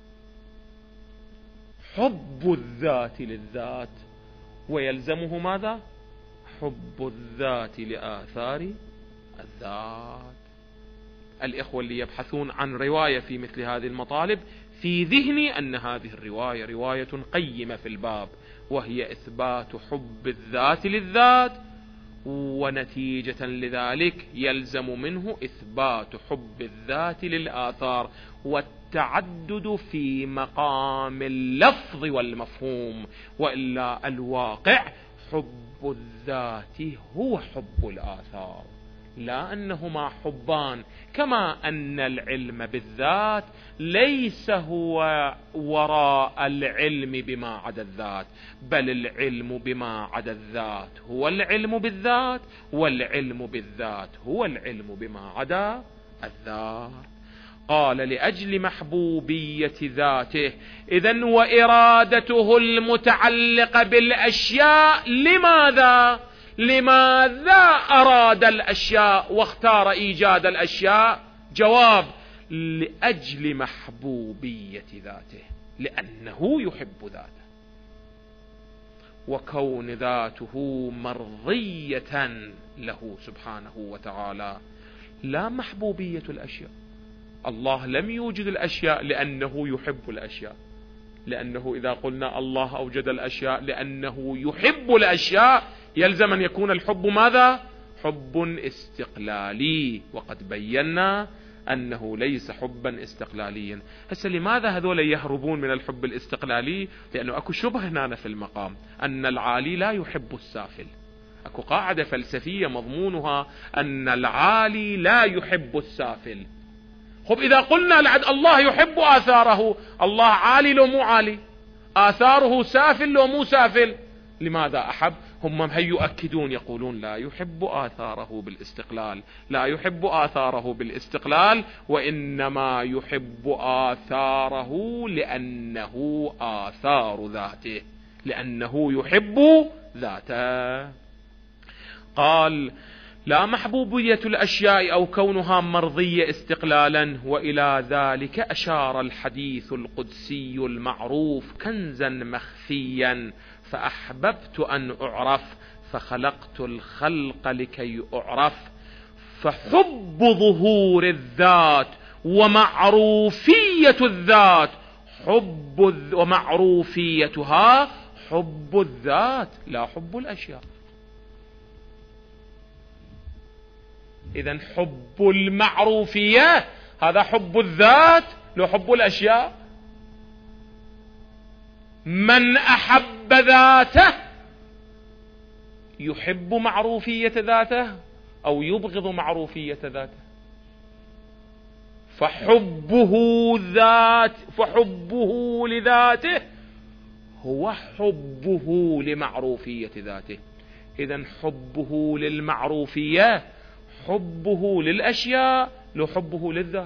حب الذات للذات ويلزمه ماذا؟ حب الذات لآثار الذات. الإخوة اللي يبحثون عن رواية في مثل هذه المطالب، في ذهني أن هذه الرواية رواية قيمة في الباب، وهي إثبات حب الذات للذات، ونتيجة لذلك يلزم منه إثبات حب الذات للآثار، والتعدد في مقام اللفظ والمفهوم. وإلا الواقع حب الذات هو حب الآثار، لا أنهما حبان. كما أن العلم بالذات ليس هو وراء العلم بما عدا الذات، بل العلم بما عدا الذات هو العلم بالذات، والعلم بالذات هو العلم بما عدا الذات. قال لأجل محبوبية ذاته. إذن وإرادته المتعلقة بالأشياء. لماذا؟ لماذا أراد الأشياء واختار إيجاد الأشياء؟ جواب: لأجل محبوبية ذاته، لأنه يحب ذاته، وكون ذاته مرضية له سبحانه وتعالى، لا محبوبية الأشياء. الله لم يوجد الأشياء لأنه يحب الأشياء، لأنه إذا قلنا الله أوجد الأشياء لأنه يحب الأشياء، يلزم أن يكون الحب ماذا؟ حب استقلالي، وقد بينا أنه ليس حبا استقلاليا. هسه لماذا هذول يهربون من الحب الاستقلالي؟ لأنه أكو شبه هنا في المقام أن العالي لا يحب السافل. أكو قاعدة فلسفية مضمونها أن العالي لا يحب السافل. خب إذا قلنا لعد الله يحب آثاره، الله عالي لو مو عالي؟ آثاره سافل لو مو سافل؟ لماذا أحب؟ هم هي يؤكدون يقولون لا يحب آثاره بالاستقلال، لا يحب آثاره بالاستقلال، وإنما يحب آثاره لأنه آثار ذاته، لأنه يحب ذاته. قال: لا محبوبية الأشياء أو كونها مرضية استقلالا. وإلى ذلك أشار الحديث القدسي المعروف: كنزا مخفيا فأحببت أن أعرف فخلقت الخلق لكي أعرف. فحب ظهور الذات ومعروفية الذات حب الذ... ومعروفيتها حب الذات لا حب الأشياء. إذن حب المعروفية هذا حب الذات لو حب الأشياء. من أحب ذاته يحب معروفية ذاته أو يبغض معروفية ذاته. فحبه ذات فحبه لذاته هو حبه لمعروفية ذاته. إذن حبه للمعروفية حبه للأشياء لو حبه للذات.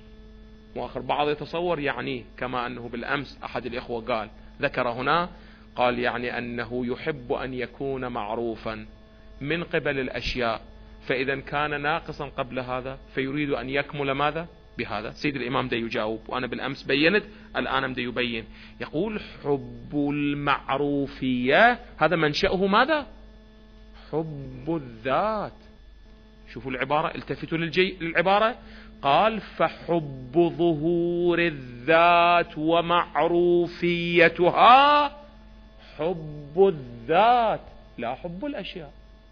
وآخر بعض يتصور يعني كما أنه بالأمس أحد الإخوة قال ذكر هنا قال يعني أنه يحب أن يكون معروفا من قبل الأشياء، فإذا كان ناقصا قبل هذا فيريد أن يكمل ماذا بهذا. سيد الإمام دا يجاوب، وأنا بالأمس بينت، الآن دا يبين. يقول حب المعروفية هذا منشأه ماذا؟ حب الذات. شوفوا العبارة، التفتوا للجي... للعبارة. قال فحب ظهور الذات ومعروفيتها حب الذات لا حب الأشياء.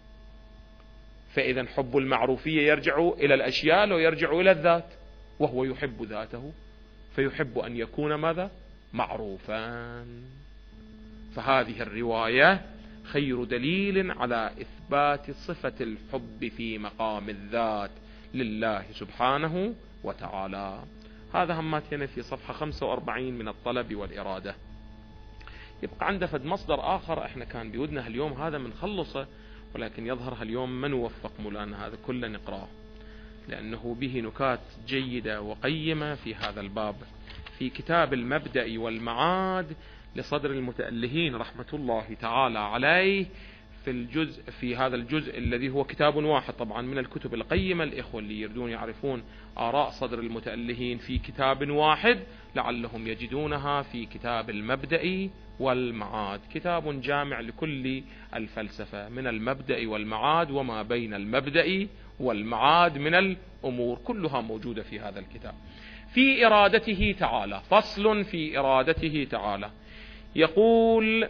فإذا حب المعروفية يرجع إلى الأشياء ويرجع إلى الذات، وهو يحب ذاته فيحب أن يكون ماذا؟ معروفا. فهذه الرواية خير دليل على إثبات صفة الحب في مقام الذات لله سبحانه وتعالى. هذا هماتنا في صفحة خمسة وأربعين من الطلب والإرادة. يبقى عند فد مصدر آخر احنا كان بودنا اليوم هذا من خلصه، ولكن يظهر اليوم ما نوفق مولانا هذا كله نقراه، لأنه به نكات جيدة وقيمة في هذا الباب في كتاب المبدأ والمعاد لصدر المتألهين رحمة الله تعالى عليه، في الجزء في هذا الجزء الذي هو كتاب واحد طبعا من الكتب القيمة. الإخوة اللي يردون يعرفون آراء صدر المتألهين في كتاب واحد لعلهم يجدونها في كتاب المبدأ والمعاد، كتاب جامع لكل الفلسفة من المبدأ والمعاد وما بين المبدأ والمعاد من الأمور كلها موجودة في هذا الكتاب. في إرادته تعالى، فصل في إرادته تعالى، يقول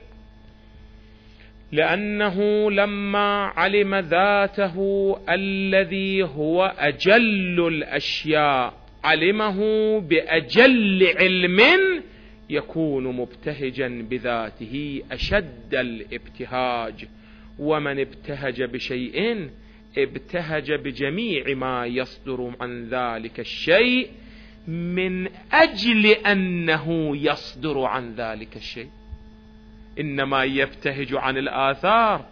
لأنه لما علم ذاته الذي هو أجل الأشياء علمه بأجل علم يكون مبتهجا بذاته أشد الابتهاج، ومن ابتهج بشيء ابتهج بجميع ما يصدر عن ذلك الشيء من أجل أنه يصدر عن ذلك الشيء. إنما يبتهج عن الآثار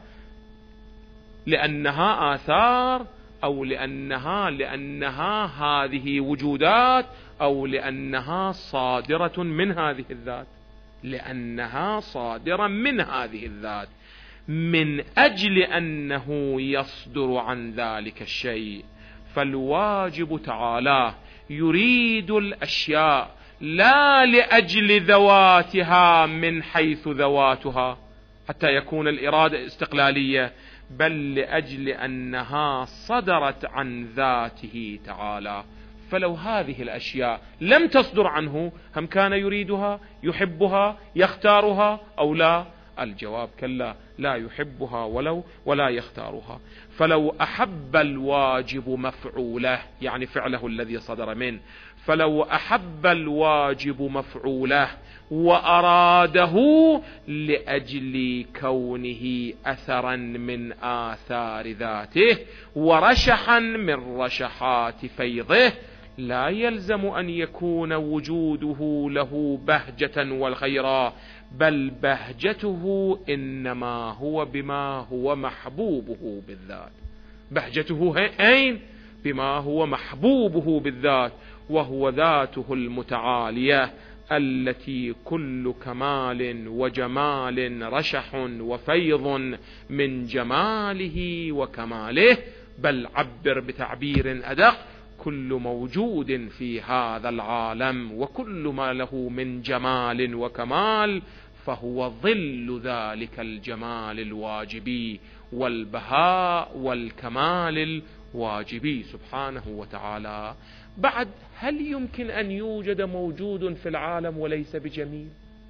لأنها آثار، أو لأنها لأنها هذه وجودات، أو لأنها صادرة من هذه الذات، لأنها صادرة من هذه الذات من أجل أنه يصدر عن ذلك الشيء. فالواجب تعالى يريد الأشياء لا لأجل ذواتها من حيث ذواتها حتى يكون الإرادة استقلالية، بل لأجل أنها صدرت عن ذاته تعالى. فلو هذه الأشياء لم تصدر عنه هم كان يريدها يحبها يختارها أو لا؟ الجواب كلا، لا يحبها ولو ولا يختارها. فلو أحب الواجب مفعوله يعني فعله الذي صدر منه، فلو أحب الواجب مفعوله وأراده لأجل كونه أثرا من آثار ذاته ورشحا من رشحات فيضه، لا يلزم أن يكون وجوده له بهجة والخيرا، بل بهجته إنما هو بما هو محبوبه بالذات. بهجته أين؟ بما هو محبوبه بالذات، وهو ذاته المتعالية التي كل كمال وجمال رشح وفيض من جماله وكماله، بل عبر بتعبير أدق، كل موجود في هذا العالم وكل ما له من جمال وكمال فهو ظل ذلك الجمال الواجبي والبهاء والكمال الواجبي سبحانه وتعالى. بعد هل يمكن أن يوجد موجود في العالم وليس بجميل؟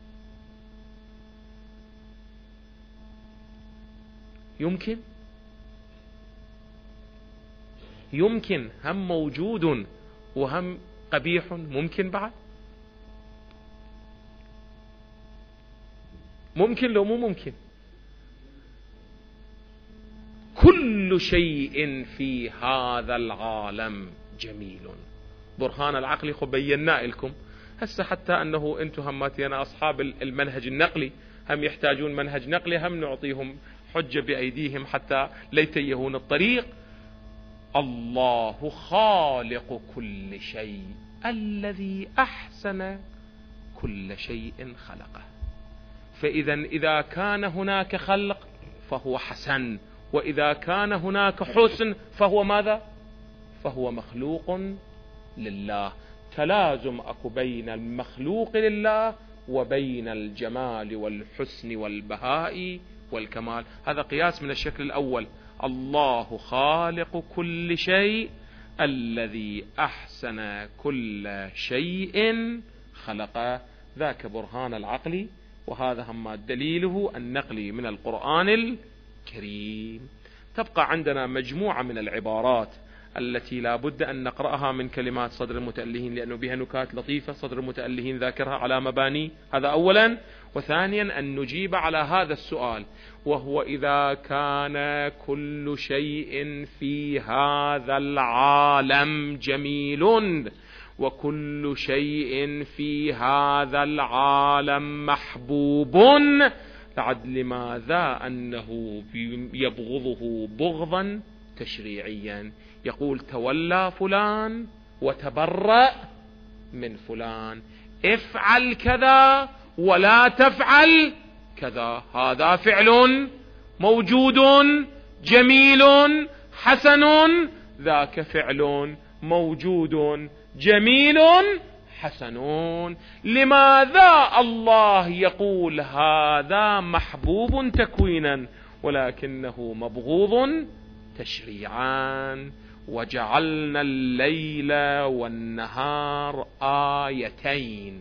يمكن يمكن هم موجود وهم قبيح ممكن؟ بعد ممكن لو مو ممكن؟ كل شيء في هذا العالم جميل. برهان العقل خب بينا لكم هسه، حتى أنه أنتم هماتينا أصحاب المنهج النقلي هم يحتاجون منهج نقلي، هم نعطيهم حجة بأيديهم حتى ليتيهون الطريق. الله خالق كل شيء الذي أحسن كل شيء خلقه. فإذا إذا كان هناك خلق فهو حسن، وإذا كان هناك حسن فهو ماذا؟ فهو مخلوق لله. تلازم أكو بين المخلوق لله وبين الجمال والحسن والبهاء والكمال. هذا قياس من الشكل الأول. الله خالق كل شيء الذي أحسن كل شيء خلقه. ذاك برهان العقل، وهذا هم دليله النقلي من القرآن الكريم. تبقى عندنا مجموعة من العبارات التي لا بد أن نقرأها من كلمات صدر المتألهين، لأنه بها نكات لطيفة صدر المتألهين ذاكرها على مباني. هذا أولا. وثانيا أن نجيب على هذا السؤال، وهو إذا كان كل شيء في هذا العالم جميل وكل شيء في هذا العالم محبوب، لعد لماذا أنه يبغضه بغضا تشريعيا؟ يقول تولى فلان وتبرأ من فلان، افعل كذا ولا تفعل كذا. هذا فعل موجود جميل حسن، ذاك فعل موجود جميل حسن. لماذا الله يقول هذا محبوب تكوينا ولكنه مبغوض تشريعا؟ وجعلنا الليل والنهار آيتين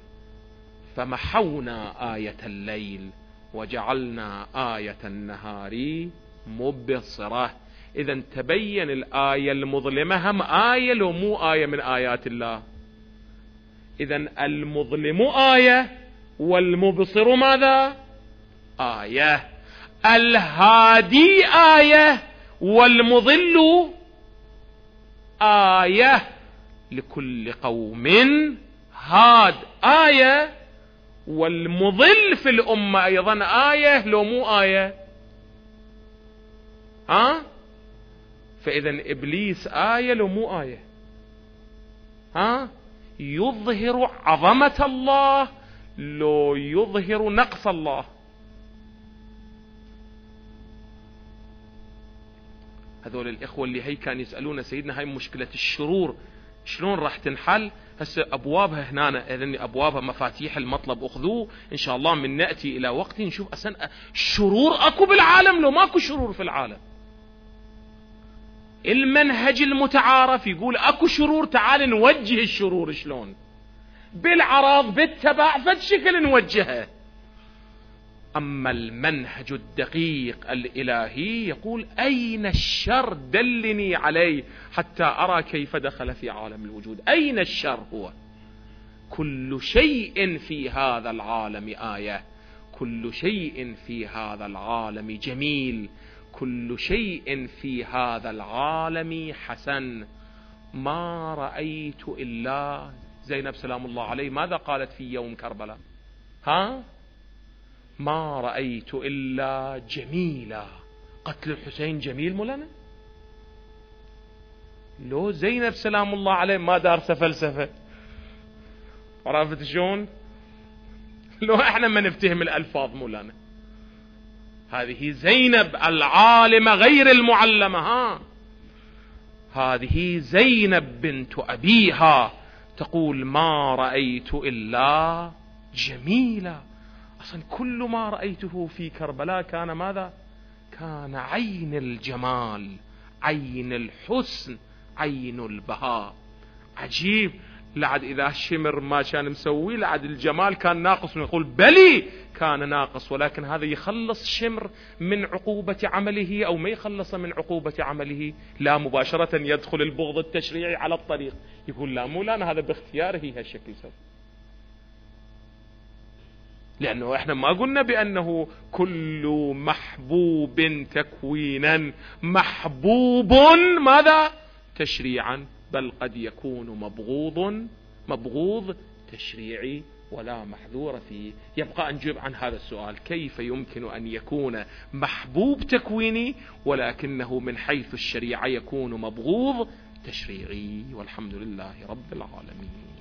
فمحونا آية الليل وجعلنا آية النهار مبصرة. إذا تبين الآية المظلمة هم آية لو مو آية من آيات الله. إذا المظلم آية والمبصر ماذا؟ آية. الهادي آية والمضل آية. لكل قوم هاد آية، والمضل في الأمة أيضا آية لو مو آية. ها؟ فإذا إبليس آية لو مو آية. ها؟ يظهر عظمة الله لو يظهر نقص الله. هذول الإخوة اللي هي كان يسألون سيدنا هاي مشكلة الشرور شلون راح تنحل؟ هسه أبوابها هنا، إذن أبوابها مفاتيح المطلب أخذوه إن شاء الله. من نأتي إلى وقت نشوف أساسا الشرور أكو بالعالم لو ماكو شرور في العالم. المنهج المتعارف يقول أكو شرور، تعال نوجه الشرور شلون؟ بالعرض بالتبع فد شكل نوجهها. أما المنهج الدقيق الإلهي يقول أين الشر؟ دلني عليه حتى أرى كيف دخل في عالم الوجود. أين الشر؟ هو كل شيء في هذا العالم آية، كل شيء في هذا العالم جميل، كل شيء في هذا العالم حسن. ما رأيت إلا زينب سلام الله عليه ماذا قالت في يوم كربلاء؟ ها؟ ما رأيت إلا جميلا. قتل الحسين جميل مولانا؟ لو زينب سلام الله عليه ما دارسة فلسفة، عرفت شلون؟ لو احنا ما نفتهم الألفاظ مولانا. هذه زينب العالمة غير المعلمة. ها؟ هذه زينب بنت أبيها تقول ما رأيت إلا جميلا. أصلا كل ما رأيته في كربلاء كان ماذا؟ كان عين الجمال، عين الحسن، عين البهاء. عجيب. لعد إذا الشمر ما كان مسوي لعد الجمال كان ناقص، ونقول بلي كان ناقص، ولكن هذا يخلص شمر من عقوبة عمله أو ما يخلص من عقوبة عمله؟ لا، مباشرة يدخل البغض التشريعي على الطريق. يقول لا مو لا، هذا باختياره هالشكل سوى. لأنه احنا ما قلنا بأنه كل محبوب تكوينا محبوب ماذا؟ تشريعا، بل قد يكون مبغوض مبغوض تشريعي ولا محذور فيه. يبقى أن نجيب عن هذا السؤال، كيف يمكن أن يكون محبوب تكويني ولكنه من حيث الشريعة يكون مبغوض تشريعي؟ والحمد لله رب العالمين.